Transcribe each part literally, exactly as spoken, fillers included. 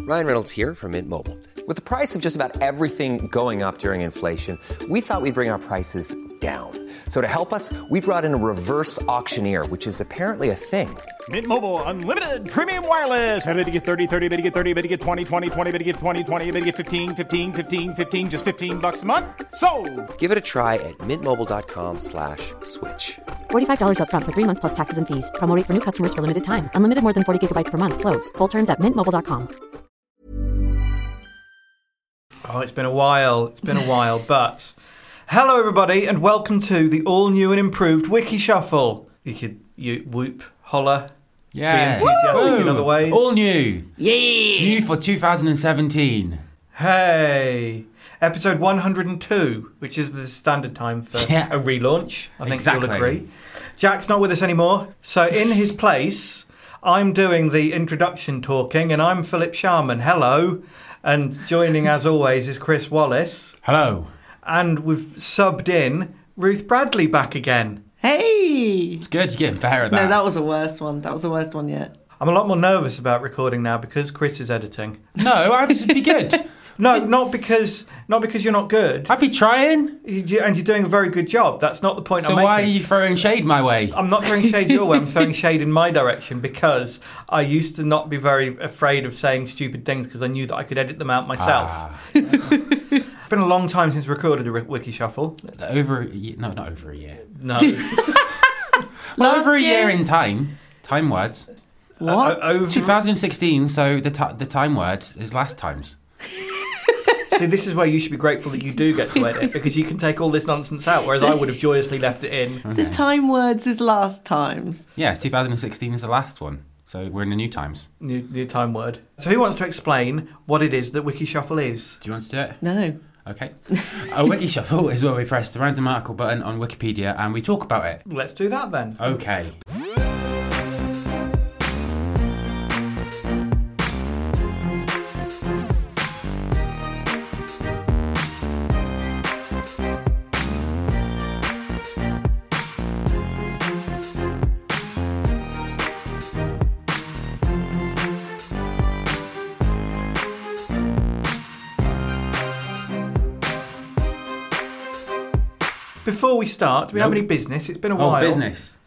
Ryan Reynolds here from Mint Mobile. With the price of just about everything going up during inflation, we thought we'd bring our prices down. So to help us, we brought in a reverse auctioneer, which is apparently a thing. Mint Mobile Unlimited Premium Wireless. How to get thirty, thirty, how to get thirty, how to get twenty, twenty, twenty, how to get twenty, twenty, how to get fifteen, fifteen, fifteen, fifteen, just fifteen bucks a month? Sold! Give it a try at mintmobile.com slash switch. forty-five dollars up front for three months plus taxes and fees. Promo rate for new customers for limited time. Unlimited more than forty gigabytes per month. Slows full terms at mint mobile dot com. Oh, it's been a while. It's been a while, but... Hello, everybody, and welcome to the all-new and improved Wiki Shuffle. You could you whoop, holler, yeah, be enthusiastic Woo. in other ways. All new. Yeah. New for two thousand seventeen. Hey. Episode one hundred two, which is the standard time for yeah. a relaunch. I think exactly. you'll agree. Jack's not with us anymore, so in his place, I'm doing the introduction talking, and I'm Philip Sharman. Hello. And joining, as always, is Chris Wallace. Hello. And we've subbed in Ruth Bradley back again. Hey! It's good, you're getting better at that. No, that was the worst one. That was the worst one yet. I'm a lot more nervous about recording now because Chris is editing. No, I would be good. No, not because not because you're not good. I'd be trying. You, and you're doing a very good job. That's not the point so I'm making. So why are you throwing shade my way? I'm not throwing shade your way. I'm throwing shade in my direction because I used to not be very afraid of saying stupid things because I knew that I could edit them out myself. Ah. It's been a long time since we recorded a Wiki Shuffle. Over a year. No, not over a year. No. well, over a year in time. Time words. What? Uh, over... twenty sixteen, so the, t- the time words is last times. See, this is where you should be grateful that you do get to edit because you can take all this nonsense out, whereas I would have joyously left it in. Okay. The time words is last times. Yeah, two thousand sixteen is the last one, so we're in the new times. New, new time word. So who wants to explain what it is that Wiki Shuffle is? Do you want to do it? No. Okay. A Wiki Shuffle is where we press the random article button on Wikipedia and we talk about it. Let's do that then. Okay. Before we start, do we nope. have any business? It's been a oh, while. Oh, business.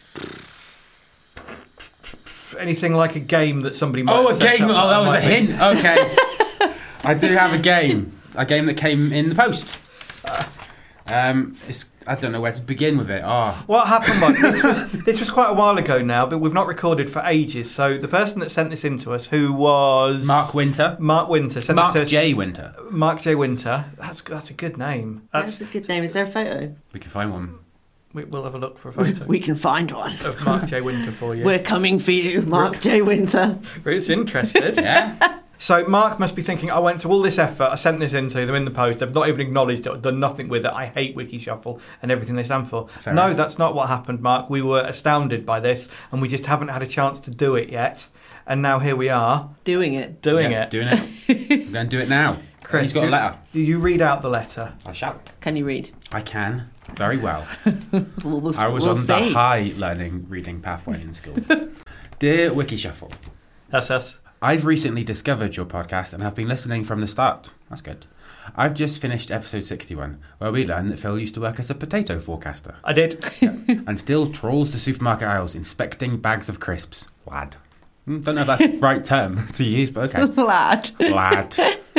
Anything like a game that somebody might Oh, a have set game. up Oh, that was a be... hint. Okay. I do have a game. A game that came in the post. Um, it's, I don't know where to begin with it. Oh. What happened, Mike? This was, this was quite a while ago now, but we've not recorded for ages. So the person that sent this in to us, who was... Mark Winter. Mark Winter. Sent Mark this to us, J. Winter. Mark J. Winter. That's that's a good name. That's, that's a good name. Is there a photo? We can find one. We, we'll have a look for a photo. We can find one. Of Mark J. Winter for you. We're coming for you, Mark J. Winter. Ruth's interested. Yeah. So Mark must be thinking, I went to all this effort, I sent this in to them in the post, they've not even acknowledged it, I've done nothing with it, I hate Wiki Shuffle and everything they stand for. Fair no, enough. That's not what happened, Mark. We were astounded by this and we just haven't had a chance to do it yet. And now here we are. Doing it. Doing yeah, it. Doing it. We're going to do it now. Chris, He's got do, a letter. Do you read out the letter? I shall. Can you read? I can. Very well. we'll, we'll, I was we'll on see. the high learning reading pathway in school. Dear Wiki Shuffle. That's us. I've recently discovered your podcast and have been listening from the start. That's good. I've just finished episode sixty-one, where we learned that Phil used to work as a potato forecaster. I did. Yeah. And still trawls the supermarket aisles inspecting bags of crisps. Lad. Mm, don't know if that's the right term to use, but okay. Lad. Lad.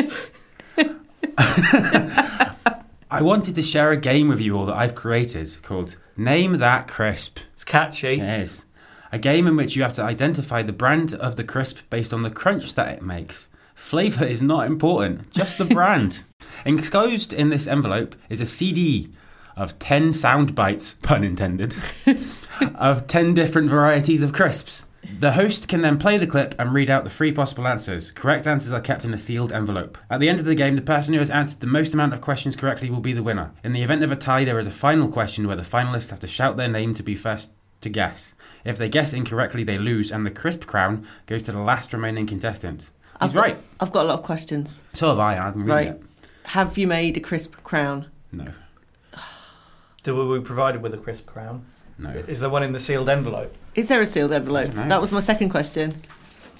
I wanted to share a game with you all that I've created called Name That Crisp. It's catchy. It is. A game in which you have to identify the brand of the crisp based on the crunch that it makes. Flavour is not important, just the brand. Enclosed in this envelope is a C D of ten sound bites, pun intended, of ten different varieties of crisps. The host can then play the clip and read out the three possible answers. Correct answers are kept in a sealed envelope. At the end of the game, the person who has answered the most amount of questions correctly will be the winner. In the event of a tie, there is a final question where the finalists have to shout their name to be first to guess. If they guess incorrectly, they lose, and the crisp crown goes to the last remaining contestant. He's I've got, right. I've got a lot of questions. So have I. I'm reading Right. it. Have you made a crisp crown? No. Do we be provided with a crisp crown? No. Is there one in the sealed envelope? Is there a sealed envelope? No. That was my second question.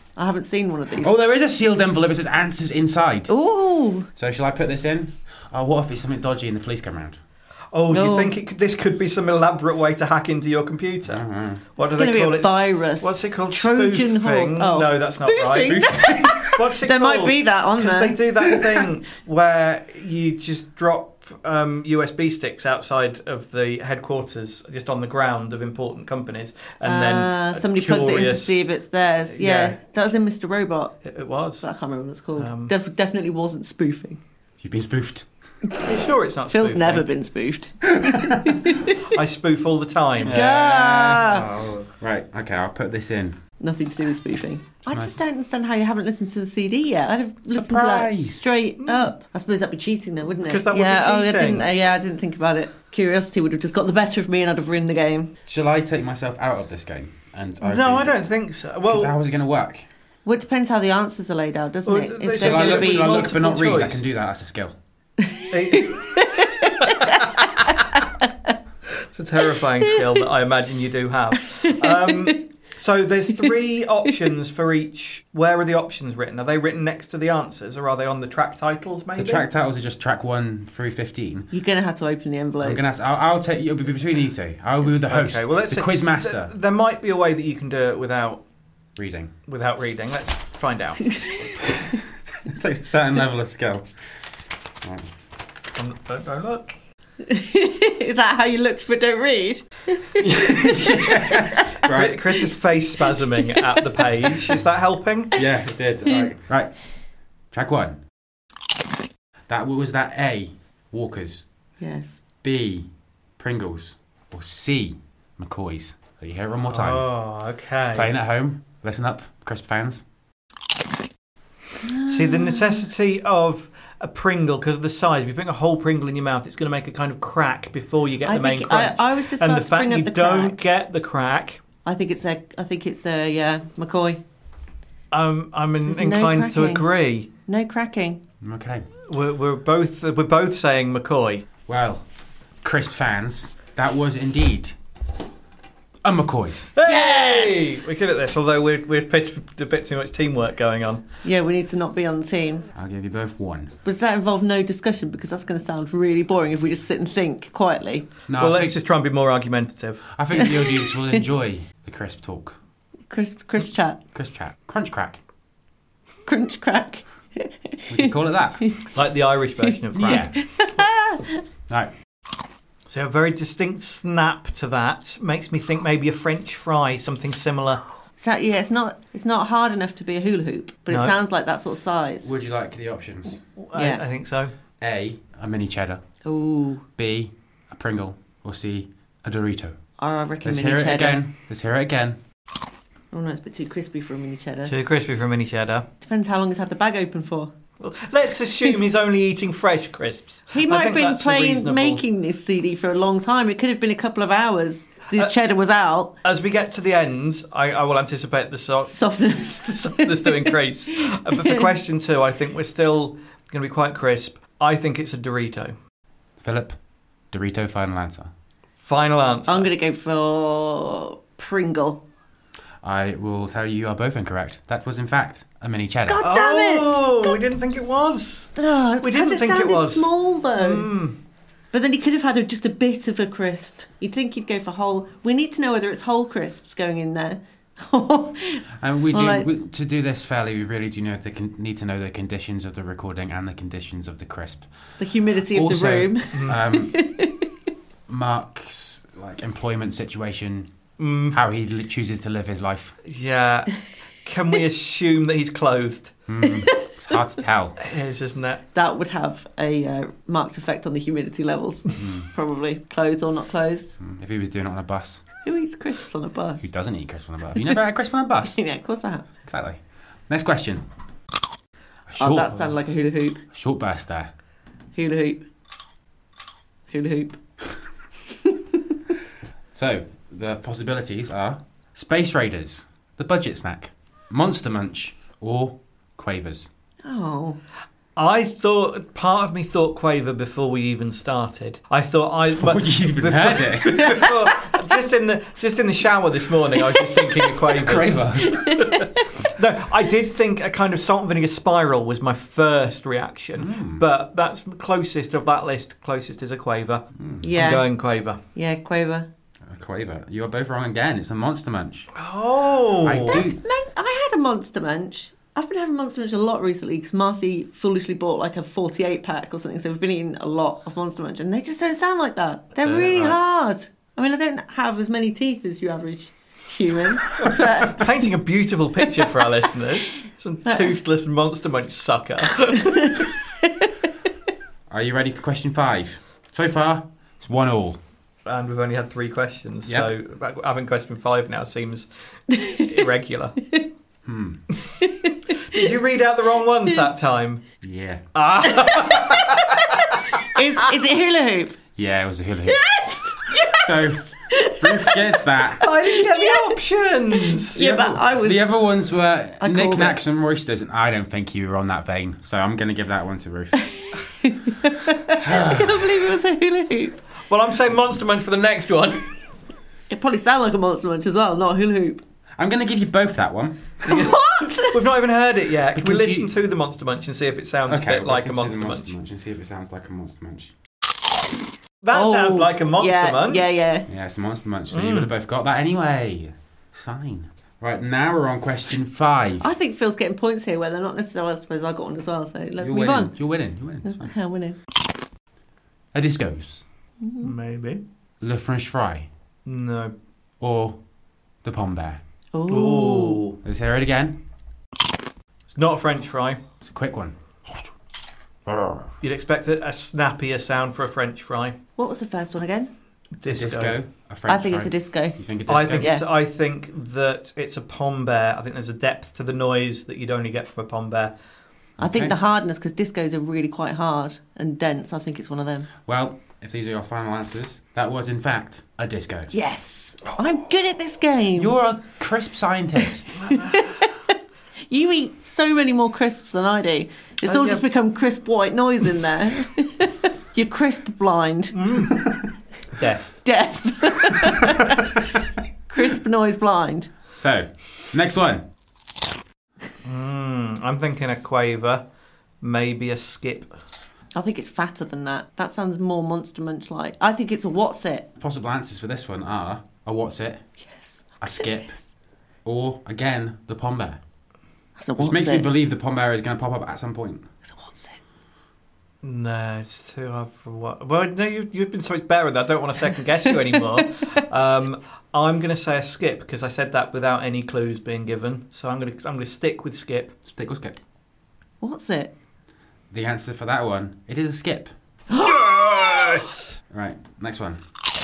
I haven't seen one of these. Oh, there is a sealed envelope. It says answers inside. Ooh. So shall I put this in? Oh, what if it's something dodgy and the police come round? Oh, do you Oh. think it could, this could be some elaborate way to hack into your computer? Uh-huh. What do It's they gonna be call a it? virus. What's it called? Trojan Spoofing? horse. Oh. No, that's not Spoofing? right. What's it There called? might be that on Because there. they do that thing where you just drop um, U S B sticks outside of the headquarters, just on the ground of important companies, and Uh, then a somebody plugs it in to curious- see if it's theirs. Yeah, Yeah. that was in Mister Robot. It, it was. But I can't remember what it's called. Um, Def- definitely wasn't spoofing. You've been spoofed. Are you sure it's not Phil's spoofing? never been spoofed. I spoof all the time. Ah! Oh, right. Okay, I'll put this in. Nothing to do with spoofing. I nice. just don't understand how you haven't listened to the C D yet. I'd have listened Surprise. to that straight up. I suppose that'd be cheating, though, wouldn't it? 'Cause that would be yeah. Oh, I cheating. didn't. Uh, yeah, I didn't think about it. Curiosity would have just got the better of me, and I'd have ruined the game. Shall I take myself out of this game? And No, I don't think so. Well, Well, how is it going to work? Well, it depends how the answers are laid out, doesn't Well, it? they- If Shall Shall I they're look, going to be shall I look but not multiple read? I choice. can do that. That's a skill. it's a terrifying skill that I imagine you do have. Um, so there's three options for each. Where are the options written? Are they written next to the answers, or are they on the track titles? Maybe The track titles are just track one through fifteen. You're going to have to open the envelope. I'm gonna. Have to, I'll, I'll take. It'll be between these two. I'll be with the host. Okay, well let's the see. quiz master. Th- there might be a way that you can do it without Reading. without reading. Let's find out. It takes a certain level of skill. Right. Um, don't, don't look. Is that how you look but don't read? Right. Chris's face spasming at the page. Is that helping? Yeah, it did. Right. Right. Track one. That was that A. Walkers. Yes. B. Pringles. Or C. McCoy's. So you hear it one more time. Oh, okay. Playing at home. Listen up, Crisp fans. See, the necessity of a Pringle, because of the size, if you put a whole Pringle in your mouth, it's going to make a kind of crack before you get I the main think I, crunch. I was just and about the to fact bring you up the don't crack. get the crack, I think it's their. I think it's their. Yeah, McCoy. um, I'm in, There's no inclined to cracking. agree. No cracking. Okay. We're, we're both we're both saying McCoy. Well, Crisp fans, that was indeed a McCoy's. Hey, we're good at this. Although we're we're a bit, a bit too much teamwork going on. Yeah, we need to not be on the team. I'll give you both one. But does that involve no discussion? Because that's going to sound really boring if we just sit and think quietly. No, well, I let's think, just try and be more argumentative. I think the audience will enjoy the Crisp talk. Crisp, crisp chat. Crisp chat. Crunch crack. Crunch crack. We can call it that. Like the Irish version of crack. Yeah. Right. So a very distinct snap to that makes me think maybe a French fry, something similar. So, yeah, it's not. It's not hard enough to be a hula hoop, but No. it sounds like that sort of size. Would you like the options? I, Yeah. I think so. A. A mini cheddar. Ooh, B. A Pringle. Or C. A Dorito. I reckon Let's mini hear it cheddar. again. Let's hear it again. Oh no, it's a bit too crispy for a mini cheddar. Too crispy for a mini cheddar. Depends how long it's had the bag open for. Well, let's assume he's only eating fresh crisps. He I might have think been that's a playing, reasonable- making this C D for a long time. It could have been a couple of hours. The Uh, cheddar was out. As we get to the end, I, I will anticipate the so- Softness. softness to increase. Uh, but for question two, I think we're still going to be quite crisp. I think it's a Dorito. Philip. Dorito final answer. Final answer. I'm going to go for Pringle. I will tell you you are both incorrect. That was in fact a mini cheddar. God damn it! Oh, we didn't think it was. Oh, it's We because didn't it think it sounded was. small though. Mm. But then he could have had a, just a bit of a crisp. You'd think he'd go for whole. We need to know whether it's whole crisps going in there. And we do Well, like- we, to do this fairly. We really do know the con- need to know the conditions of the recording and the conditions of the crisp. The humidity of Also, the room. Um, Mark's like employment situation, Mm. how he li- chooses to live his life. Yeah. Can we assume that he's clothed? Mm, it's hard to tell. It is, isn't it? That would have a uh, marked effect on the humidity levels. Probably. Clothed or not clothed. Mm, If he was doing it on a bus, Who eats crisps on a bus? who doesn't eat crisp on a bus? You never had crisp on a bus? Yeah, of course I have. Exactly. Next question. A Oh, short, that sounded like a hula hoop. short burst there. Hula hoop. Hula hoop. So, the possibilities are Space Raiders, the budget snack, Monster Munch, or Quavers. Oh. I thought, part of me thought Quaver before we even started. I thought I... Before but- you even before- heard it. before- just in the just in the shower this morning, I was just thinking of Quavers. Quaver. No, I did think a kind of salt and vinegar spiral was my first reaction, Mm. but that's the closest of that list. Closest is a quaver. Mm. Yeah. I'm going quaver. Yeah, quaver. A quaver. You are both wrong again. It's a Monster Munch. Oh. I That's, do. man, I had a Monster Munch. I've been having Monster Munch a lot recently because Marcy foolishly bought like a forty-eight pack or something, so we've been eating a lot of Monster Munch, and they just don't sound like that. They're Uh, really right. hard. I mean, I don't have as many teeth as your average human, but Painting a beautiful picture for our listeners. Some toothless Monster Munch sucker. Are you ready for question five? So far, it's one all. And we've only had three questions, Yep. so having question five now seems irregular. Hmm. Did you read out the wrong ones that time? Yeah. Ah, is, is it hula hoop? Yeah, it was a hula hoop. So, Ruth gets that. I didn't get the options. Yeah, but I was. The other ones were I Nick called Knacks and Roysters, and I don't think you were on that vein, so I'm going to give that one to Ruth. I can't believe it was a hula hoop. Well, I'm saying Monster Munch for the next one. It probably sounded like a Monster Munch as well, not a hula hoop. I'm going to give you both that one. What? We've not even heard it yet. Can we Because listen you- to the Monster Munch and see if it sounds Okay, a bit like a listen to Monster the Munch? Munch and see if it sounds like a Monster Munch. That Oh, sounds like a Monster yeah, Munch. Yeah, yeah. Yeah, it's a Monster Munch, so you would have both got that anyway. It's fine. Right, now we're on question five. I think Phil's getting points here where they're not necessarily. I suppose I got one as well. So let's You're move winning. on. You're winning. You're winning. It's fine. Okay, I'm winning. A discos, Maybe. le French fry, No. or the Pom Bear. Ooh. Ooh. Let's hear it again. It's not a French fry. It's a quick one. You'd expect a, a snappier sound for a French fry. What was the first one again? Disco. Disco. A French I think fry. it's a disco. You think a disco? I think Yeah. it's, I think that it's a pom bear. I think there's a depth to the noise that you'd only get from a pom bear. I think Okay. the hardness, because discos are really quite hard and dense. I think it's one of them. Well, if these are your final answers, that was in fact a disco. Yes, I'm good at this game. You're a crisp scientist. You eat so many more crisps than I do. It's Oh, all yeah. just become crisp white noise in there. You're crisp blind, Deaf. deaf, crisp noise blind. So, next one. Mm, I'm thinking a quaver, maybe a skip. I think it's fatter than that. That sounds more Monster Munch like. I think it's a what's it? Possible answers for this one are a what's it, Yes. a skip, or again the Pom Bear. That's a Which what's makes it. me believe the Pom Bear is going to pop up at some point. It's a what's it? No, it's too hard for what. Well, no, you've, you've been so much better at that. I don't want to second guess you anymore. um, I'm going to say a skip because I said that without any clues being given. So I'm going to I'm going to stick with skip. Stick or skip? What's it? The answer for that one, it is a skip. Yes. Right, next one.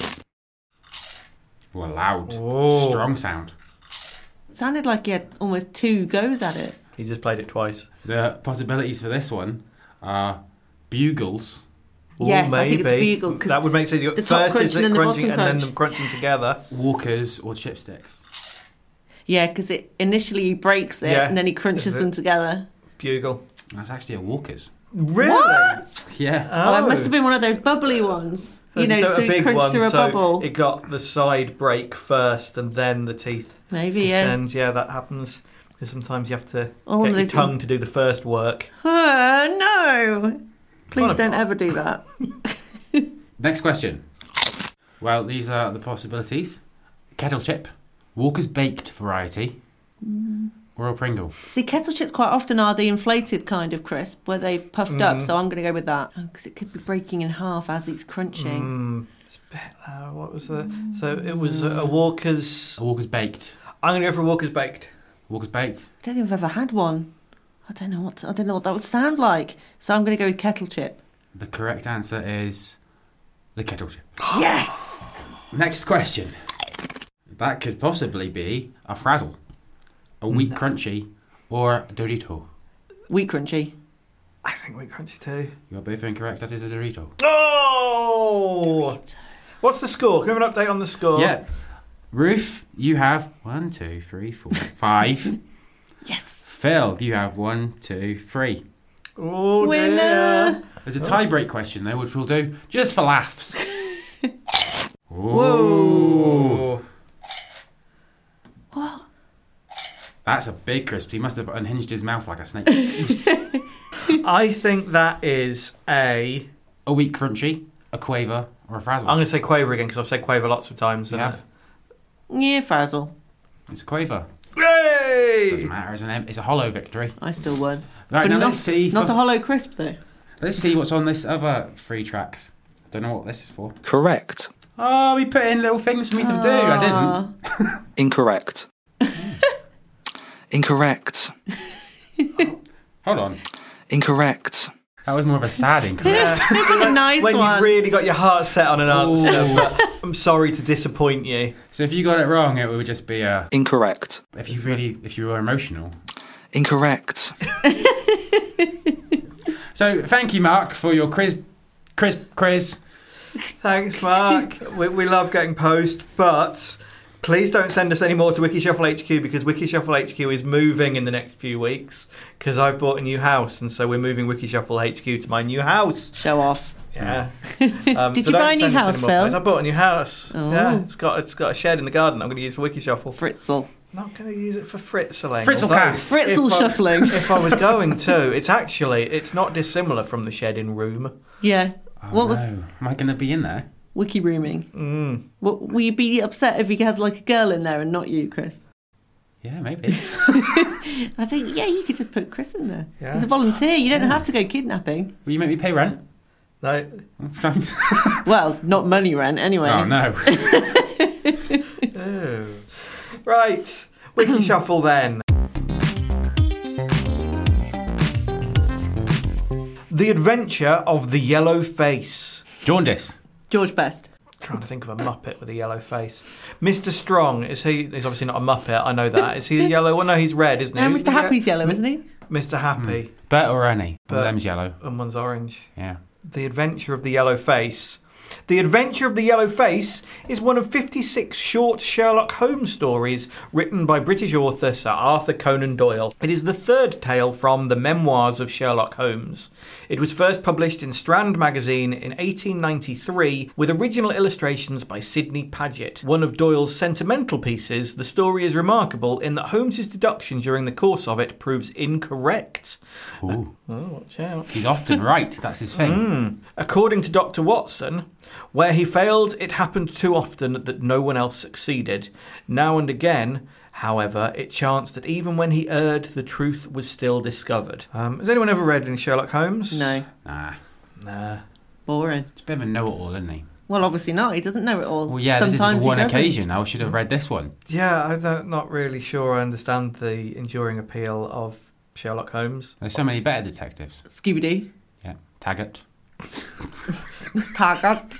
Oh, a loud, Oh. strong sound. It sounded like you had almost two goes at it. He just played it twice. The possibilities for this one are bugles. Or Yes, I think it's maybe. bugle, 'cause that would make sense. You got the top first is crunching it and the crunching bottom and then crunch. them crunching together. Walkers or chipsticks. Yeah, because it initially he breaks it Yeah. and then he crunches Is it? them together. Bugle. That's actually a Walkers. Really? What? Yeah. Oh, it must have been one of those bubbly ones. You know, Just so a you big crunch one, through a so bubble. it got the side break first and then the teeth Maybe, yeah. descend. Yeah, that happens. Because sometimes you have to Oh, get your there's a- tongue to do the first work. Oh, no. Please Kind of- don't ever do that. Next question. Well, these are the possibilities. Kettle chip, Walker's baked variety, or a Pringle. See, kettle chips quite often are the inflated kind of crisp where they've puffed up, Mm. so I'm going to go with that. Because it could be breaking in half as it's crunching. Mm, it's a bit, uh, what was the... So it was a, a Walker's... A Walker's baked. I'm going to go for a Walker's Baked. Walker's baked. I don't think I've ever had one. I don't know what I don't know what that would sound like. So I'm going to go with kettle chip. The correct answer is the kettle chip. Yes! Next question. That could possibly be a Frazzle, a wheat crunchy, or a Dorito. Wheat crunchy. I think we crunchy too. You are both incorrect. That is a Dorito. Oh! What's the score? Can we have an update on the score? Yeah. Ruth, you have one, two, three, four, five. Yes! Phil, you have one, two, three. Oh, Winner! dear. There's a tie-break question though, which we'll do just for laughs. Whoa. Oh. What? That's a big crisp. He must have unhinged his mouth like a snake. I think that is a... A wheat crunchy, a quaver, or a frazzle. I'm going to say quaver again because I've said quaver lots of times. You and have? Yeah, frazzle. It's a quaver. Yay! Doesn't matter. It's, an, it's a hollow victory. I still won. Right, but now not, let's see. Not for- a hollow crisp, though. Let's see what's on this other three tracks. Don't know what this is for. Correct. Oh, we put in little things for me to do. I Ah. didn't. Incorrect. Incorrect. Hold on. Incorrect. That was more of a sad incorrect. It's a nice when one. you really got your heart set on an answer, Ooh. but I'm sorry to disappoint you. So if you got it wrong, it would just be a... Incorrect. If you really... If you were emotional. Incorrect. So thank you, Mark, for your quiz... Quiz... Quiz. Thanks, Mark. we, we love getting post, but please don't send us any more to Wikishuffle H Q because Wikishuffle H Q is moving in the next few weeks because I've bought a new house and so we're moving Wikishuffle H Q to my new house. Show off. Yeah. Um, Did so you don't buy a new send us house, any more Phil? posts. I bought a new house. Oh. Yeah, it's got it's got a shed in the garden. I'm going to use for Wikishuffle. Fritzel. I'm not going to use it for fritzeling. Fritzelcast. although Fritzel if I- shuffling. If I was going to, it's actually it's not dissimilar from the shed in Room. Yeah. Oh, what was no. Am I going to be in there? wiki rooming? Mm. What, will you be upset if he has like a girl in there and not you, Chris? Yeah, maybe. I think, yeah, you could just put Chris in there. Yeah. He's a volunteer. You don't have to go kidnapping. Will you make me pay rent? No. Well, not money rent, anyway. Oh, no. Oh. Right. Wikishuffle then. The Adventure of the Yellow Face. Jaundice. George Best. Trying to think of a Muppet with a yellow face. Mister Strong, is he? He's obviously not a Muppet, I know that. Is he a yellow? Well, no, he's red, isn't he? No, Who's Mister the ye- Happy's yellow, isn't he? Mister Happy. Bert or Ernie? One Bert. of them's yellow. And one's orange. Yeah. The Adventure of the Yellow Face. The Adventure of the Yellow Face is one of fifty-six short Sherlock Holmes stories written by British author Sir Arthur Conan Doyle. It is the third tale from the Memoirs of Sherlock Holmes. It was first published in Strand magazine in eighteen ninety-three with original illustrations by Sidney Paget. One of Doyle's sentimental pieces, the story is remarkable in that Holmes's deduction during the course of it proves incorrect. Ooh. Oh, watch out. He's often right. That's his thing. Mm. According to Doctor Watson, where he failed, it happened too often that no one else succeeded. Now and again, however, it chanced that even when he erred, the truth was still discovered. Um, has anyone ever read any Sherlock Holmes? No. Nah. Nah. Boring. It's a bit of a know-it-all, isn't he? Well, obviously not. He doesn't know it all. Well, yeah, Sometimes this is the he one doesn't. occasion. I should have read this one. Yeah, I'm not- not really sure I understand the enduring appeal of Sherlock Holmes. There's so many better detectives. Scooby-Doo. Yeah. Taggart. Taggart.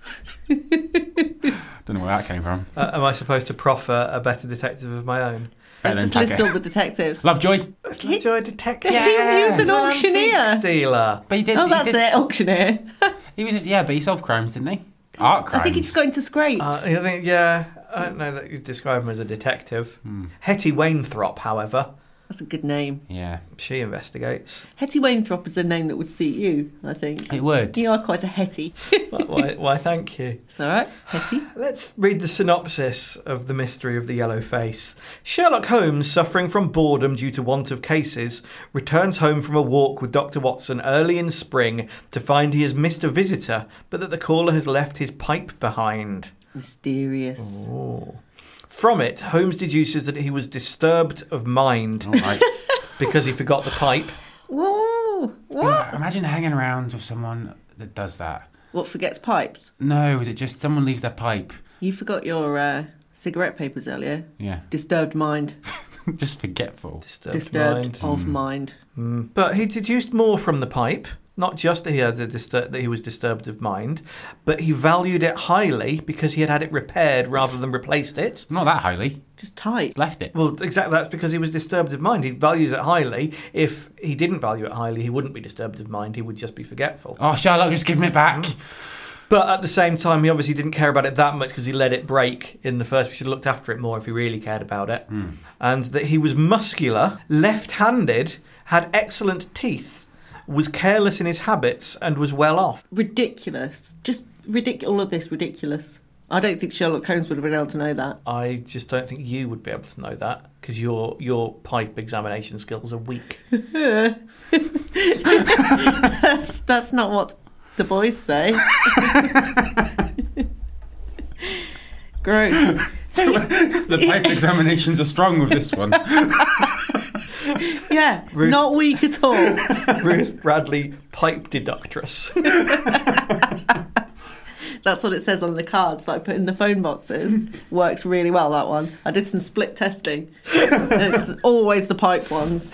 Don't know where that came from. Uh, am I supposed to proffer a better detective of my own? Better Let's than just list all Taggart. the detectives. Lovejoy. Enjoy detective. He was an He's auctioneer. antique stealer. But he did. Oh, he that's did- it. Auctioneer. He was just, yeah, but he solved crimes, didn't he? Art crimes. I think he just got into scrapes. Uh, I think, yeah, I don't know that you describe him as a detective. Hmm. Hetty Wainthropp, however, That's a good name. Yeah. she investigates. Hetty Wainthropp is a name that would suit you, I think. It would. You are quite a Hetty. why, why, why, thank you. It's all right, Hetty. Let's read the synopsis of The Mystery of the Yellow Face. Sherlock Holmes, suffering from boredom due to want of cases, returns home from a walk with Doctor Watson early in spring to find he has missed a visitor, but that the caller has left his pipe behind. Mysterious. Ooh. From it, Holmes deduces that he was disturbed of mind All right. because he forgot the pipe. Whoa! What? Imagine hanging around with someone that does that. What, forgets pipes? No, is it just someone leaves their pipe? You forgot your uh, cigarette papers earlier. Yeah. Disturbed mind. Just forgetful. Disturbed, Disturbed mind. of mind. Mm. But he deduced more from the pipe. Not just that he had a distur- that he was disturbed of mind, but he valued it highly because he had had it repaired rather than replaced it. Not that highly. Just tight. Left it. Well, exactly. That's because he was disturbed of mind. He values it highly. If he didn't value it highly, he wouldn't be disturbed of mind. He would just be forgetful. Oh, Sherlock, just give me it back. But at the same time, he obviously didn't care about it that much because he let it break in the first. We should have looked after it more if he really cared about it. Mm. And that he was muscular, left-handed, had excellent teeth, was careless in his habits, and was well off. Ridiculous. Just ridiculous. All of this ridiculous. I don't think Sherlock Holmes would have been able to know that. I just don't think you would be able to know that because your your pipe examination skills are weak. that's, that's not what the boys say. Gross. So the pipe examinations are strong with this one. Yeah, Ruth, not weak at all. Ruth Bradley, pipe deductress. That's what it says on the cards that I put in the phone boxes. Works really well, that one. I did some split testing. And it's always the pipe ones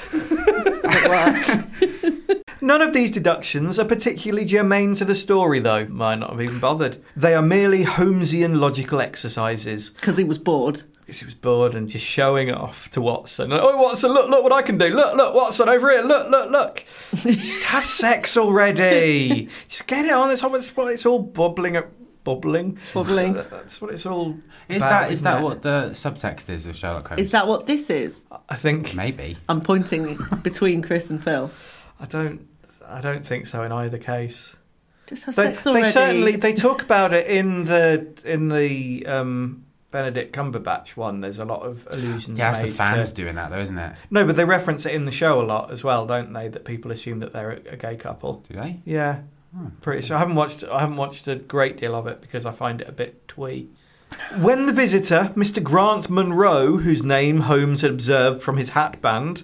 that work. None of these deductions are particularly germane to the story, though. Might not have even bothered. They are merely Holmesian logical exercises. Because he was bored. Because he was bored and just showing it off to Watson. Oh, Watson, look, look what I can do. Look, look, Watson, over here. Look, look, look. Just have sex already. Just get it on. It's all, it's all bubbling up. Bubbling, bubbling. That's what it's all. Is about, that is that it? what the subtext is of Sherlock Holmes? Is that what this is? I think maybe. I'm pointing between Chris and Phil. I don't. I don't think so in either case. Just have they, sex already. They certainly they talk about it in the in the um, Benedict Cumberbatch one. There's a lot of allusions. Yeah, it's made the fans to, doing that, though, isn't it? No, but they reference it in the show a lot as well, don't they? That people assume that they're a, a gay couple. Do they? Yeah. Oh, Pretty sure. I haven't watched. I haven't watched a great deal of it because I find it a bit twee. When the visitor, Mister Grant Munro, whose name Holmes had observed from his hatband,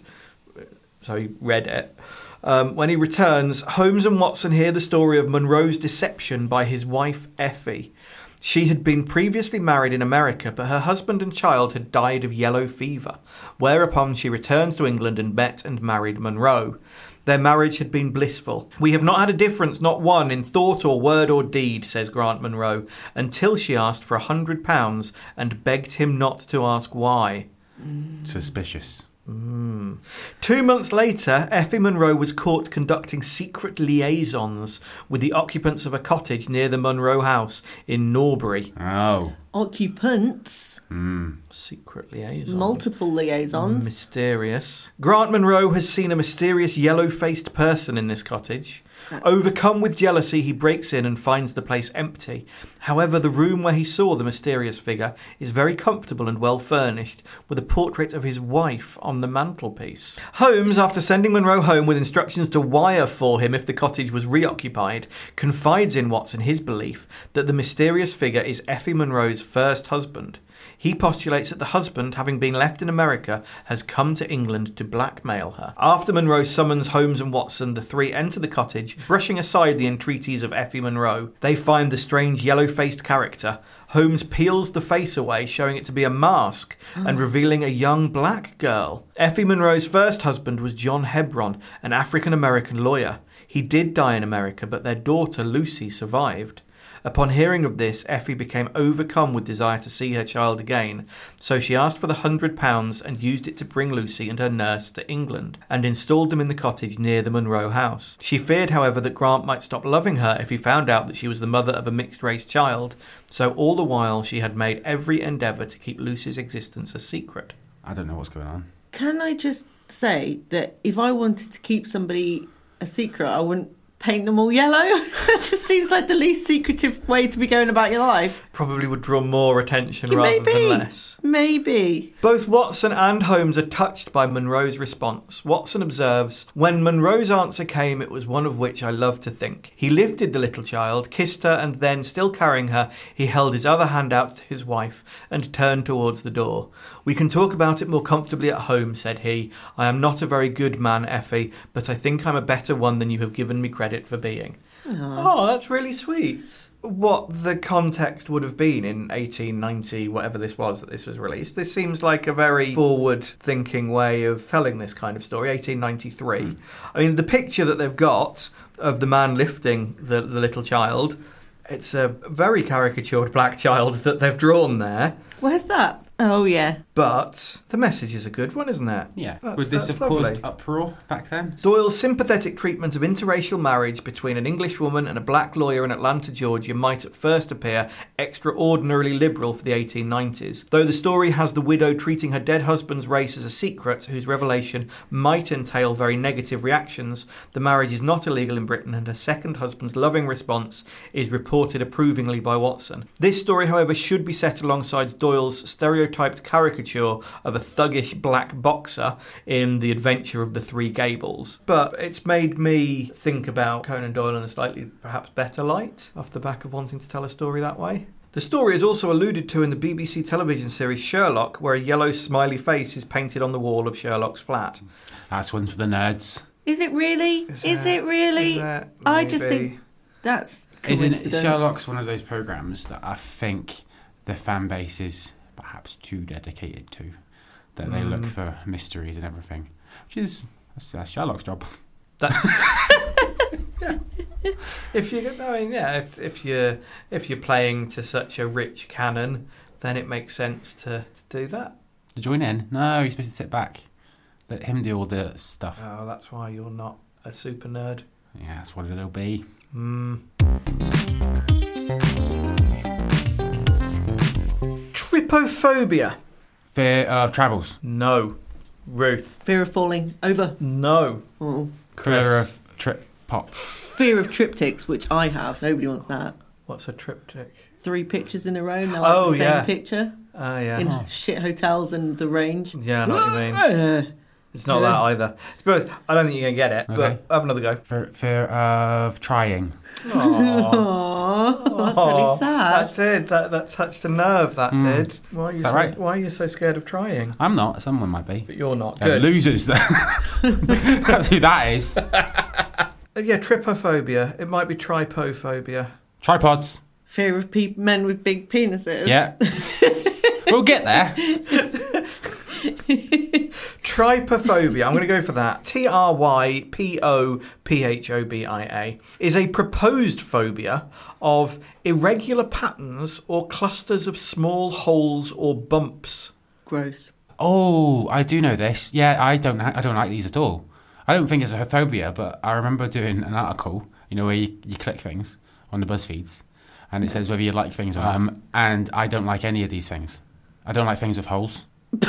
so he read it. Um, when he returns, Holmes and Watson hear the story of Munro's deception by his wife Effie. She had been previously married in America, but her husband and child had died of yellow fever. Whereupon she returns to England and met and married Munro. Their marriage had been blissful. We have not had a difference, not one, in thought or word or deed, says Grant Munro, until she asked for a hundred pounds and begged him not to ask why. Suspicious. Mm. Two months later, Effie Munro was caught conducting secret liaisons with the occupants of a cottage near the Munro house in Norbury. Oh. Occupants. Mm. Secret liaisons. Multiple liaisons. Mysterious. Grant Munro has seen a mysterious yellow-faced person in this cottage. Overcome with jealousy, he breaks in and finds the place empty. However, the room where he saw the mysterious figure is very comfortable and well furnished, with a portrait of his wife on the mantelpiece. Holmes, after sending Munro home with instructions to wire for him if the cottage was reoccupied, confides in Watson his belief that the mysterious figure is Effie Munro's first husband. He postulates that the husband, having been left in America, has come to England to blackmail her. After Munro summons Holmes and Watson, the three enter the cottage, brushing aside the entreaties of Effie Munro. They find the strange yellow-faced character. Holmes peels the face away, showing it to be a mask, mm. and revealing a young black girl. Effie Munro's first husband was John Hebron, an African-American lawyer. He did die in America, but their daughter, Lucy, survived. Upon hearing of this, Effie became overcome with desire to see her child again, so she asked for the hundred pounds and used it to bring Lucy and her nurse to England, and installed them in the cottage near the Munro house. She feared, however, that Grant might stop loving her if he found out that she was the mother of a mixed-race child, so all the while she had made every endeavour to keep Lucy's existence a secret. I don't know what's going on. Can I just say that if I wanted to keep somebody a secret, I wouldn't paint them all yellow? It just seems like the least secretive way to be going about your life. Probably would draw more attention Yeah, rather maybe. than less. Maybe. Both Watson and Holmes are touched by Munro's response. Watson observes, "When Munro's answer came, it was one of which I love to think. He lifted the little child, kissed her, and then, still carrying her, he held his other hand out to his wife and turned towards the door. We can talk about it more comfortably at home," said he. "I am not a very good man, Effie, but I think I'm a better one than you have given me credit for being." Aww. Oh, that's really sweet. What the context would have been in eighteen ninety, whatever this was that this was released. This seems like a very forward-thinking way of telling this kind of story, eighteen ninety-three. Mm. I mean, the picture that they've got of the man lifting the, the little child, it's a very caricatured black child that they've drawn there. Where's that? Oh, yeah. But the message is a good one, isn't it? Yeah. That's- Was this that's have caused lovely. uproar back then? Doyle's sympathetic treatment of interracial marriage between an English woman and a black lawyer in Atlanta, Georgia might at first appear extraordinarily liberal for the eighteen nineties. Though the story has the widow treating her dead husband's race as a secret whose revelation might entail very negative reactions, the marriage is not illegal in Britain and her second husband's loving response is reported approvingly by Watson. This story, however, should be set alongside Doyle's stereotyped caricature of a thuggish black boxer in The Adventure of the Three Gables. But it's made me think about Conan Doyle in a slightly perhaps better light off the back of wanting to tell a story that way. The story is also alluded to in the B B C television series Sherlock, where a yellow smiley face is painted on the wall of Sherlock's flat. That's one for the nerds. Is it really? Is, Is it really? Is it? I just Maybe. think that's Isn't coincidence. Sherlock's one of those programs that I think the fan base is perhaps too dedicated to, that they look for mysteries and everything, which is that's, that's Sherlock's job. That's yeah. If you, I mean, yeah, if if you if you're playing to such a rich canon, then it makes sense to, to do that. To join in? No, you're supposed to sit back, let him do all the stuff. Oh, that's why you're not a super nerd. Yeah, that's what it'll be. Mm. Tripophobia. Fear of travels. No. Ruth. Fear of falling over. No. Oh. Fear of trip pop. Fear of triptychs, which I have. Nobody wants that. What's a triptych? Three pictures in a row, and they're like Oh, the same yeah. picture Oh, yeah. in shit hotels and the range. Yeah, I know what you mean. Uh, It's not Yeah. that either. But I don't think you're going to get it, Okay. but have another go. Fear, fear of trying. Aww. Aw, that's really Aw, sad. That did. That, that touched a nerve, that Mm. did. Why are, you Is so, that right? why are you so scared of trying? I'm not. Someone might be. But you're not. They're Good. losers. That's who that is. Uh, yeah, tripophobia. It might be tripophobia. Tripods. Fear of pe- men with big penises. Yeah. We'll get there. Tripophobia, I'm going to go for that. T R Y P O P H O B I A is a proposed phobia of irregular patterns or clusters of small holes or bumps. Gross. Oh, I do know this. Yeah, I don't. I don't like these at all. I don't think it's a phobia, but I remember doing an article. You know where you, you click things on the BuzzFeeds, and it says whether you like things or not. Um, and I don't like any of these things. I don't like things with holes.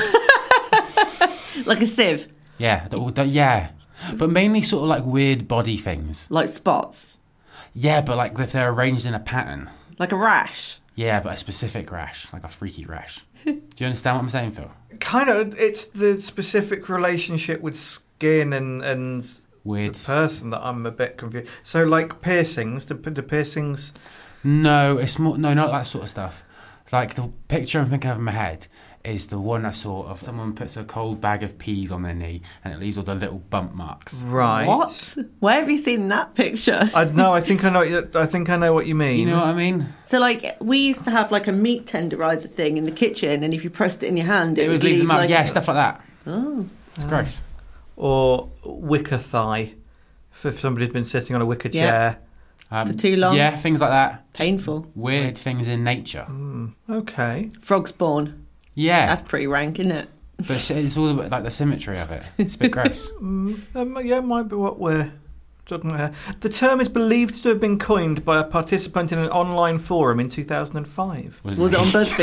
Like a sieve. Yeah, the- the- yeah, but mainly sort of like weird body things. Like spots. Yeah, but like if they're arranged in a pattern. Like a rash. Yeah, but a specific rash, like a freaky rash. Do you understand what I'm saying, Phil? Kind of, it's the specific relationship with skin and, and Weird. the person that I'm a bit confused. So, like piercings, do, do piercings... No, it's more no, not that sort of stuff. Like the picture I'm thinking of in my head is the one I saw of someone puts a cold bag of peas on their knee and it leaves all the little bump marks. Right. What? Where have you seen that picture? I no, I think I know. What you, I think I know what you mean. You know what I mean? So, like, we used to have like a meat tenderizer thing in the kitchen, and if you pressed it in your hand, it, It would leave them out. like Yeah, stuff like that. Oh. It's gross. Or wicker thigh, if somebody's been sitting on a wicker Yeah. chair. Um, For too long? Yeah, things like that. Painful. Weird things in nature. Okay. Frog spawn. Yeah, That's pretty rank, isn't it? but it's, it's all about like the symmetry of it. It's a bit gross. Um, yeah, it might be what we're talking about here. The term is believed to have been coined by a participant in an online forum in two thousand five. Wasn't Was it on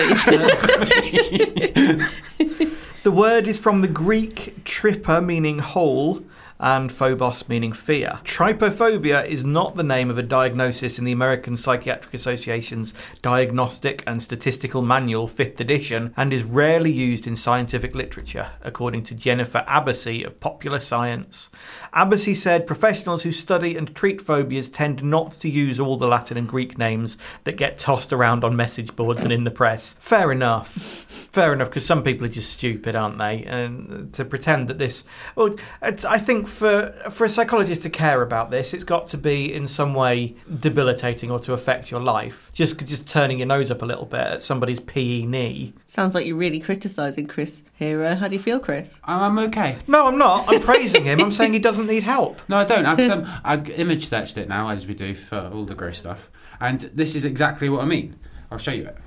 BuzzFeed? The word is from the Greek tripper, meaning hole, and phobos, meaning fear. Tripophobia is not the name of a diagnosis in the American Psychiatric Association's Diagnostic and Statistical Manual, fifth edition, and is rarely used in scientific literature, according to Jennifer Abbasi of Popular Science. Abbasi said professionals who study and treat phobias tend not to use all the Latin and Greek names that get tossed around on message boards and in the press. Fair enough. Fair enough, because some people are just stupid, aren't they? And to pretend that this... Well, it's, I think for for a psychologist to care about this, it's got to be in some way debilitating or to affect your life. Just just turning your nose up a little bit at somebody's P E knee. Sounds like you're really criticising Chris here. Uh, how do you feel, Chris? I'm okay. No, I'm not. I'm praising him. I'm saying he doesn't need help. No, I don't. I've, um, I've image searched it now, as we do for all the gross stuff. And this is exactly what I mean. I'll show you it.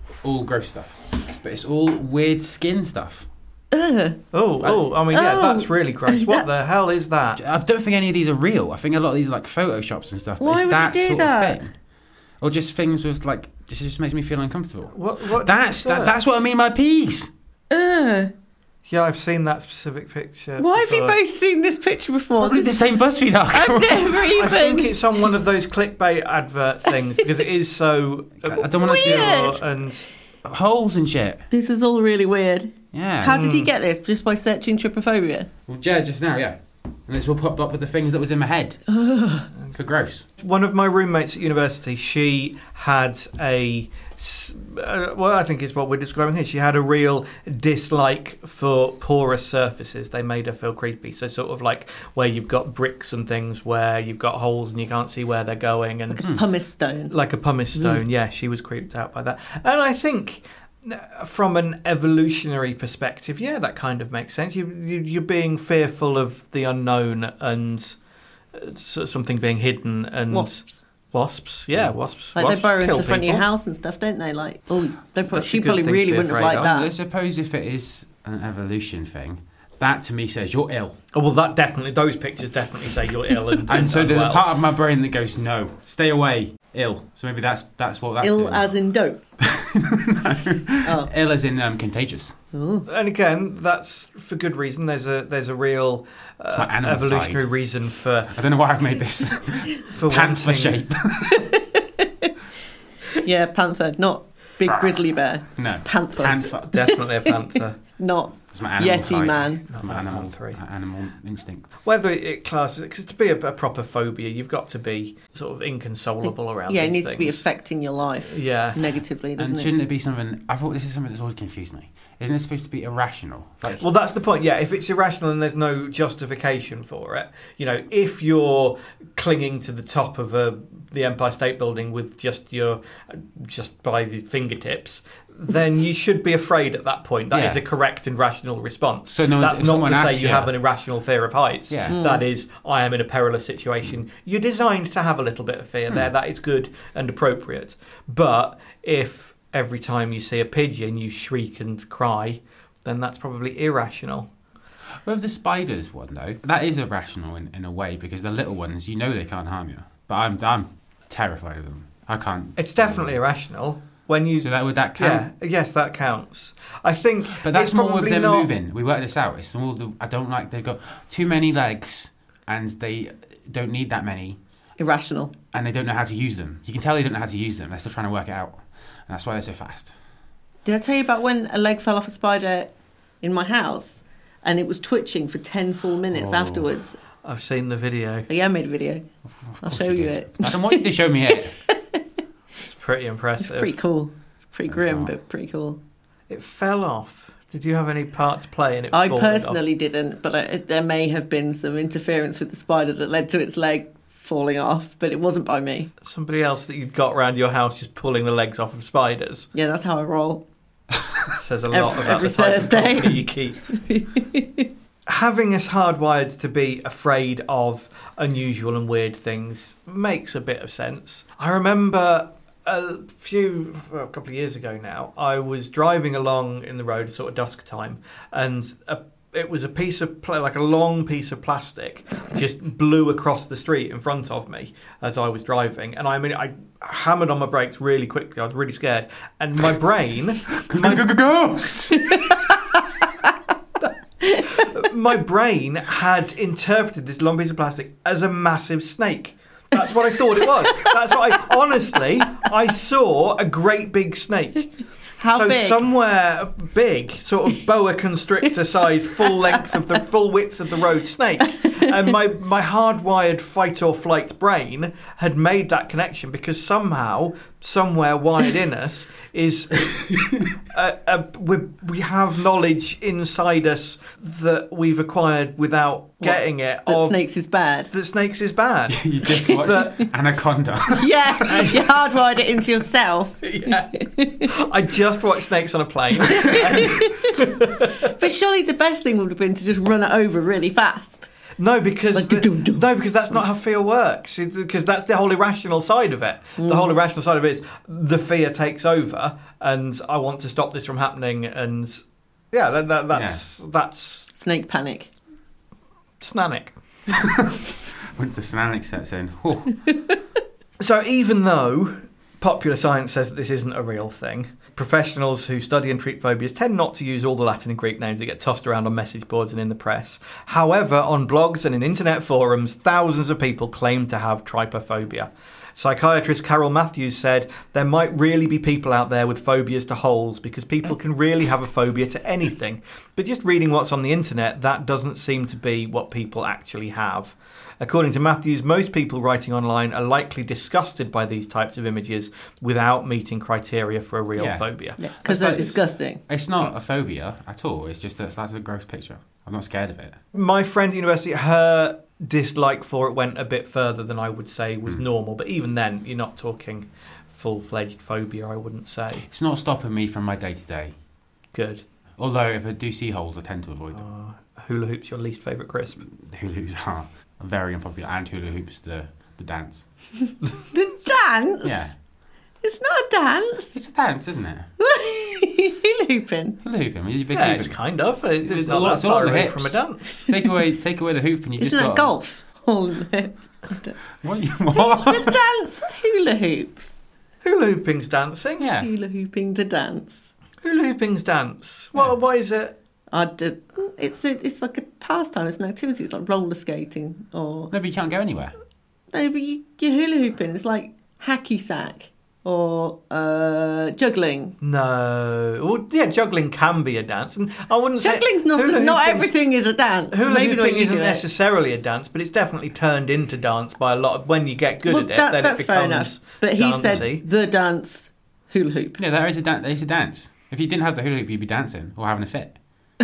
all gross stuff, but it's all weird skin stuff. Ugh. Oh, oh, I mean, yeah, Oh. that's really gross. What the hell is that? I don't think any of these are real. I think a lot of these are like photoshops and stuff. But Why it's would you that do sort that? of thing. Or just things with like, this just makes me feel uncomfortable. What? What? That's that, that's what I mean by peas. Ugh. Yeah, I've seen that specific picture. Why have you before. both seen this picture before? Probably the This- same BuzzFeed I've article. never even. I think it's on one of those clickbait advert things because it is so. I don't wanna do Weird. And Holes and shit. This is all really weird. Yeah. How did you get this? Just by searching trypophobia? Well, yeah, just now, yeah. And this will pop up with the things that was in my head. For gross. one of my roommates at university, she had a. s- Uh, well, I think it's what we're describing here. She had a real dislike for porous surfaces. They made her feel creepy. So, sort of like where you've got bricks and things where you've got holes and you can't see where they're going, and Pumice stone. like a pumice stone. Yeah, she was creeped out by that. And I think uh, from an evolutionary perspective, yeah, that kind of makes sense. You, you you're being fearful of the unknown and uh, s- something being hidden and Wasps. wasps. Yeah, wasps. Like wasps they burrow into kill the front of your people. house and stuff, don't they? Like, oh, they probably, That's a she good probably thing to really be wouldn't have afraid liked of. I that. suppose if it is an evolution thing, that to me says you're ill. Oh, well, that definitely. Those pictures definitely say you're ill and, And so there's unwell. a part of my brain that goes, no, stay away, ill. So maybe that's that's what that's Ill doing. as in dope. Oh. Ill as in um, contagious. And again, that's for good reason. There's a there's a real uh, my animal evolutionary side. reason for I don't know why I've made this for panther wanting- shape. Yeah, panther, not big grizzly bear. No. Panther. Panther. Definitely a panther. Not That's my animal Yeti side. man. My Not animal, man three. my animal instinct. Whether it classes, because to be a, a proper phobia, you've got to be sort of inconsolable around. Yeah, it these needs to be things. affecting your life Yeah. negatively, doesn't And it? shouldn't it be something? I thought this is something that's always confused me. Isn't it supposed to be irrational? Like, Well, that's the point. Yeah, if it's irrational and there's no justification for it, you know, if you're clinging to the top of a, the Empire State Building with just your just by the fingertips, then you should be afraid at that point. That Yeah. is a correct and rational response. So no, that's if not someone to say asks you you- have an irrational fear of heights. Yeah. Hmm. Mm. That is, I am in a perilous situation. You're designed to have a little bit of fear there. That is good and appropriate. But if every time you see a pigeon you shriek and cry, then that's probably irrational. with the spiders one though, that is irrational in, in a way because the little ones, you know, they can't harm you. But I'm I'm terrified of them. I can't. It's definitely irrational. When you So that would that count? yeah, yes, that counts. I think, But that's it's more with probably them not- moving. We worked this out. It's more the, I don't like they've got too many legs and they don't need that many Irrational. and they don't know how to use them. You can tell they don't know how to use them. They're still trying to work it out. And that's why they're so fast. Did I tell you about when a leg fell off a spider in my house and it was twitching for ten full minutes Oh. afterwards? I've seen the video. Oh, yeah, I made a video. Of I'll course show you did. it. I don't want you to show me it. It's pretty impressive. It's pretty cool. Pretty That's grim, not- but pretty cool. It fell off. Did you have any part to play in it? I falling personally off? didn't, but I, there may have been some interference with the spider that led to its leg falling off, but it wasn't by me. Somebody else that you've got around your house just pulling the legs off of spiders. Yeah, that's how I roll. Says a lot Every- about every the type Thursday. of company you keep. Having us hardwired to be afraid of unusual and weird things makes a bit of sense. I remember a few, well, a couple of years ago now, I was driving along in the road, sort of dusk time, and a, it was a piece of, pla- like a long piece of plastic, just blew across the street in front of me as I was driving. And I mean, I hammered on my brakes really quickly. I was really scared. And my brain... my, Ghost! my brain had interpreted this long piece of plastic as a massive snake. That's what I thought it was. That's what I honestly I saw a great big snake. How so big? somewhere big, sort of boa constrictor size, full length of the full width of the road snake. And my my hardwired fight or flight brain had made that connection because somehow, somewhere wired in us is uh, uh, we we have knowledge inside us that we've acquired without getting it. That of snakes is bad. that snakes is bad. You just watched Anaconda. Yeah, you hardwired it into yourself. Yeah. I just watched Snakes on a Plane. But surely the best thing would have been to just run it over really fast. No, because Like, the- dum-dum-dum. no, because that's not how fear works. Because that's the whole irrational side of it. Mm. The whole irrational side of it is the fear takes over, and I want to stop this from happening. And yeah, that, that, that's that's Snake panic. snanic. Once the snanic sets in. Oh. So even though popular science says that this isn't a real thing, professionals who study and treat phobias tend not to use all the Latin and Greek names that get tossed around on message boards and in the press. However, on blogs and in internet forums, thousands of people claim to have trypophobia. Psychiatrist Carol Matthews said there might really be people out there with phobias to holes because people can really have a phobia to anything. But just reading what's on the internet, that doesn't seem to be what people actually have. According to Matthews, most people writing online are likely disgusted by these types of images without meeting criteria for a real Yeah. phobia. Yeah, because they're disgusting. It's not a phobia at all. It's just that that's a gross picture. I'm not scared of it. My friend at university, her dislike for it went a bit further than I would say was Mm. normal. But even then, you're not talking full-fledged phobia, I wouldn't say. It's not stopping me from my day-to-day. Good. Although if I do see holes, I tend to avoid them. Uh, hula hoops your least favourite crisp? Hula hoops are very unpopular, and hula hoops the, the dance. The dance? Yeah. It's not a dance. It's a dance, isn't it? Hula hooping. Hula hooping. You've been Yeah, hooping. it's kind of. It- It's It's not all- that it's all far on the away hips. from a dance. take away take away the hoop and you Isn't just that got... golf? All in the hips. What? You, what? The dance, hula hoops. Hula hooping's dancing. Yeah. Hula hooping the dance. Hula hooping's dance. What? Yeah. What is it? I did. It's a, it's like a pastime. It's an activity. It's like roller skating or No, but you can't go anywhere. no, but you, you're hula hooping. It's like hacky sack or uh, juggling. No. Well, yeah, juggling can be a dance, and I wouldn't say Juggling's not. hula Not hooping's- everything is a dance. Hula Maybe the way hooping you isn't do it. necessarily a dance, but it's definitely turned into dance by a lot of. When you get good Well, at it, that, then that's it becomes fair enough. But he dancey. said the dance hula hoop. Yeah, there is a dan- there is a dance. If you didn't have the hula hoop, you'd be dancing or having a fit.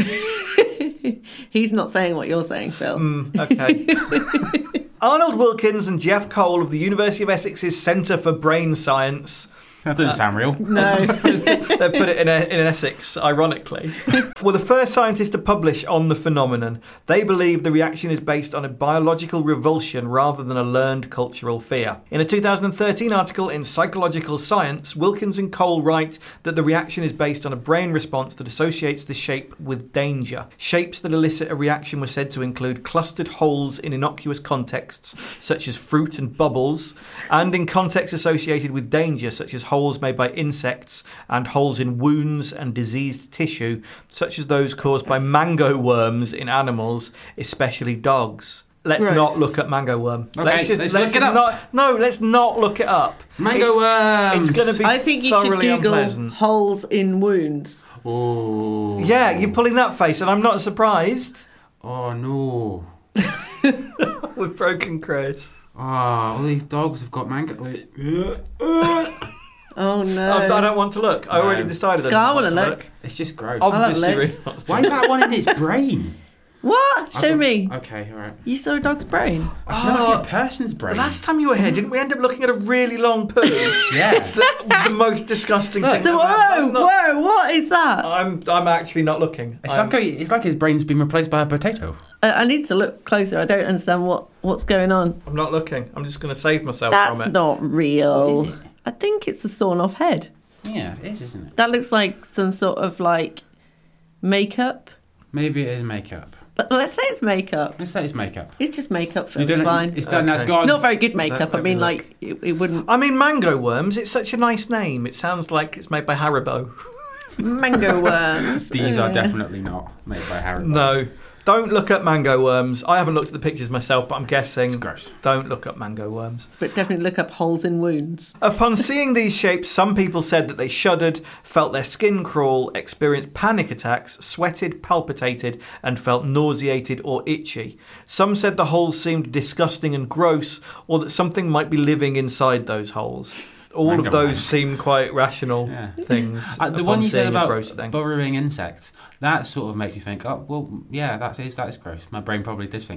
He's not saying what you're saying, Phil. Mm, okay. Arnold Wilkins and Jeff Cole of the University of Essex's Centre for Brain Science. That doesn't sound real. No. They put it in, a, in Essex, ironically. Were the first scientists to publish on the phenomenon. They believe the reaction is based on a biological revulsion rather than a learned cultural fear. In a two thousand thirteen article in Psychological Science, Wilkins and Cole write that the reaction is based on a brain response that associates the shape with danger. Shapes that elicit a reaction were said to include clustered holes in innocuous contexts, such as fruit and bubbles, and in contexts associated with danger, such as holes made by insects and holes in wounds and diseased tissue, such as those caused by mango worms in animals, especially dogs. Let's Gross. not look at mango worm. Okay, let's just let's let's look it just up. Not, no, let's not look it up. Mango It's- worms. It's going to be I think you should thoroughly Google unpleasant. holes in wounds. Oh. Yeah, you're pulling that face, and I'm not surprised. Oh no. With broken Chris. Oh, all these dogs have got mango. Wait. Oh no! I, I don't want to look. I already No. decided I Go, I don't want wanna to look. look. It's just gross. I'll have a Obviously, look. really not to Why is that one in its brain? What? I Show don't- me. Okay, all right. You saw a dog's brain. I've never seen Oh. a person's brain. Last time you were here, didn't we end up looking at a really long poo? Yeah. the, the most disgusting thing. So, I've had. whoa, I'm not- whoa! What is that? I'm I'm actually not looking. It's I'm- like, a, it's like his brain's been replaced by a potato. I, I need to look closer. I don't understand what, what's going on. I'm not looking. I'm just going to save myself That's from it. not real. What is it? I think it's a sawn off head. Yeah, it is, isn't it? That looks like some sort of like makeup. Maybe it is makeup. But let's say it's makeup. Let's say it's makeup. It's just makeup. Phil. You It's don't- fine. It's done. That's Okay. gone. It's not very good makeup. Let- I let me mean, look. like it, it wouldn't. I mean, mango worms. It's such a nice name. It sounds like it's made by Haribo. Mango worms. These are Uh, definitely not made by Harry. No, don't look at mango worms. I haven't looked at the pictures myself, but I'm guessing. It's gross. Don't look at mango worms. But definitely look up holes in wounds. Upon seeing these shapes, some people said that they shuddered, felt their skin crawl, experienced panic attacks, sweated, palpitated, and felt nauseated or itchy. Some said the holes seemed disgusting and gross, or that something might be living inside those holes. All Mango of those worms. seem quite rational Yeah. things. Uh, the upon one you said seeing a about gross thing. burrowing insects, that sort of makes me think, oh, well, yeah, that is that is gross. My brain probably did think that.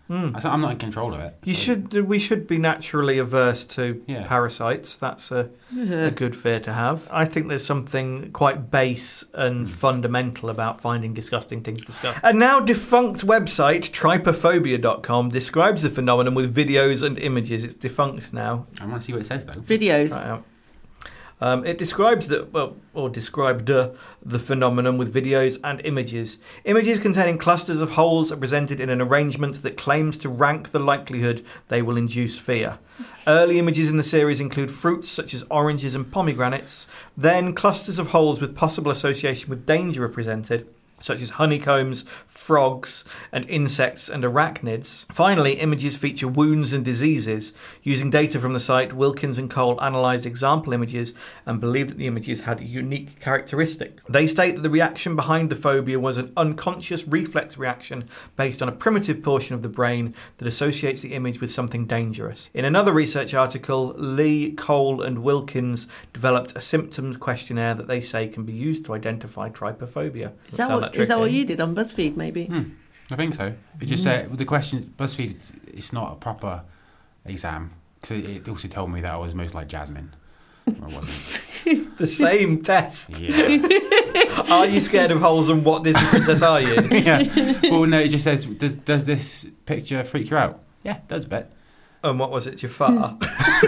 Mm. I'm not in control of it. You so. should. We should be naturally averse to Yeah. parasites. That's a, Yeah. a good fear to have. I think there's something quite base and fundamental about finding disgusting things disgusting. A now defunct website, trypophobia dot com, describes the phenomenon with videos and images. It's defunct now. I want to see what it says, though. Videos. Right out. Um, it describes the well, or described uh, the phenomenon with videos and images. Images containing clusters of holes are presented in an arrangement that claims to rank the likelihood they will induce fear. Early images in the series include fruits such as oranges and pomegranates. Then clusters of holes with possible association with danger are presented, such as honeycombs, frogs, and insects and arachnids. Finally, images feature wounds and diseases. Using data from the site, Wilkins and Cole analysed example images and believed that the images had unique characteristics. They state that the reaction behind the phobia was an unconscious reflex reaction based on a primitive portion of the brain that associates the image with something dangerous. In another research article, Lee, Cole, and Wilkins developed a symptoms questionnaire that they say can be used to identify trypophobia. Is that, what, is that what you did on BuzzFeed, maybe? Hmm. I think so. It just said with the questions. BuzzFeed, it's not a proper exam because it, it also told me that I was most like Jasmine. I wasn't. The same test. Yeah. Are you scared of holes, and what Disney princess are you? Yeah. Well, no, it just says, does, does this picture freak you out? Yeah, it does a bit. And what was it, your far?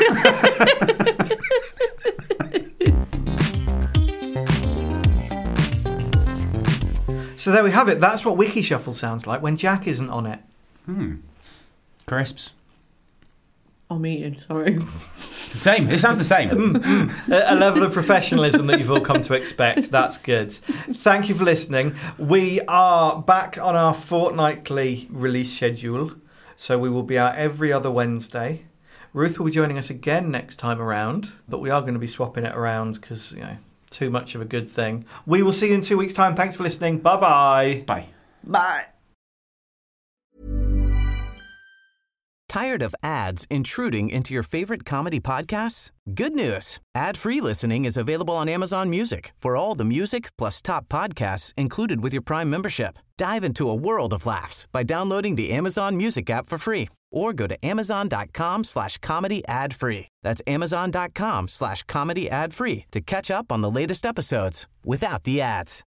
So there we have it. That's what Wiki Shuffle sounds like when Jack isn't on it. Hmm. Crisps. I'm eating, sorry. Same. It sounds the same. A level of professionalism that you've all come to expect. That's good. Thank you for listening. We are back on our fortnightly release schedule, so we will be out every other Wednesday. Ruth will be joining us again next time around, but we are going to be swapping it around because, you know, too much of a good thing. We will see you in two weeks' time. Thanks for listening. Bye-bye. Bye. Bye. Tired of ads intruding into your favorite comedy podcasts? Good news. Ad-free listening is available on Amazon Music for all the music plus top podcasts included with your Prime membership. Dive into a world of laughs by downloading the Amazon Music app for free or go to amazon.com slash comedy ad free. That's amazon.com slash comedy ad free to catch up on the latest episodes without the ads.